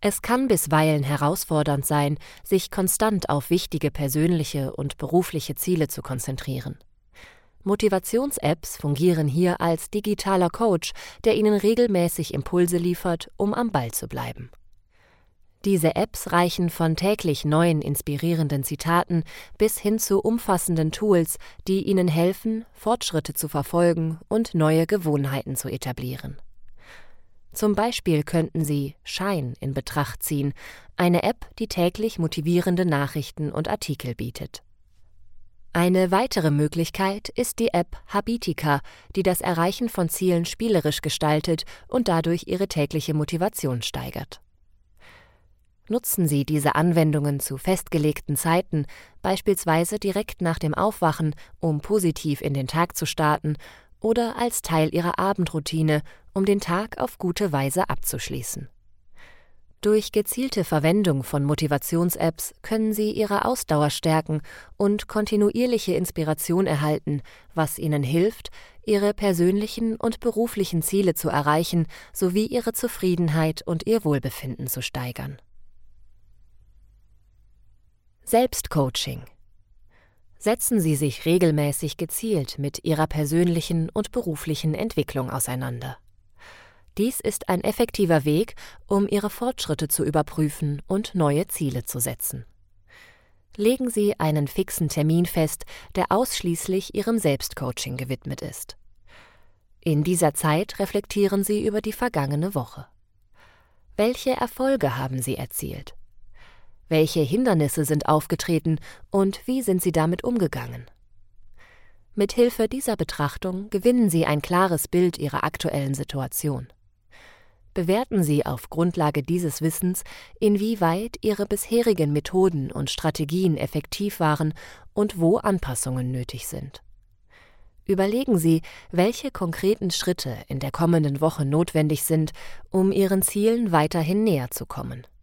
Es kann bisweilen herausfordernd sein, sich konstant auf wichtige persönliche und berufliche Ziele zu konzentrieren. Motivations-Apps fungieren hier als digitaler Coach, der Ihnen regelmäßig Impulse liefert, um am Ball zu bleiben. Diese Apps reichen von täglich neuen inspirierenden Zitaten bis hin zu umfassenden Tools, die Ihnen helfen, Fortschritte zu verfolgen und neue Gewohnheiten zu etablieren. Zum Beispiel könnten Sie Shine in Betracht ziehen, eine App, die täglich motivierende Nachrichten und Artikel bietet. Eine weitere Möglichkeit ist die App Habitica, die das Erreichen von Zielen spielerisch gestaltet und dadurch Ihre tägliche Motivation steigert. Nutzen Sie diese Anwendungen zu festgelegten Zeiten, beispielsweise direkt nach dem Aufwachen, um positiv in den Tag zu starten, oder als Teil Ihrer Abendroutine, um den Tag auf gute Weise abzuschließen. Durch gezielte Verwendung von Motivations-Apps können Sie Ihre Ausdauer stärken und kontinuierliche Inspiration erhalten, was Ihnen hilft, Ihre persönlichen und beruflichen Ziele zu erreichen sowie Ihre Zufriedenheit und Ihr Wohlbefinden zu steigern. Selbstcoaching. Setzen Sie sich regelmäßig gezielt mit Ihrer persönlichen und beruflichen Entwicklung auseinander. Dies ist ein effektiver Weg, um Ihre Fortschritte zu überprüfen und neue Ziele zu setzen. Legen Sie einen fixen Termin fest, der ausschließlich Ihrem Selbstcoaching gewidmet ist. In dieser Zeit reflektieren Sie über die vergangene Woche. Welche Erfolge haben Sie erzielt? Welche Hindernisse sind aufgetreten und wie sind Sie damit umgegangen? Mithilfe dieser Betrachtung gewinnen Sie ein klares Bild Ihrer aktuellen Situation. Bewerten Sie auf Grundlage dieses Wissens, inwieweit Ihre bisherigen Methoden und Strategien effektiv waren und wo Anpassungen nötig sind. Überlegen Sie, welche konkreten Schritte in der kommenden Woche notwendig sind, um Ihren Zielen weiterhin näher zu kommen.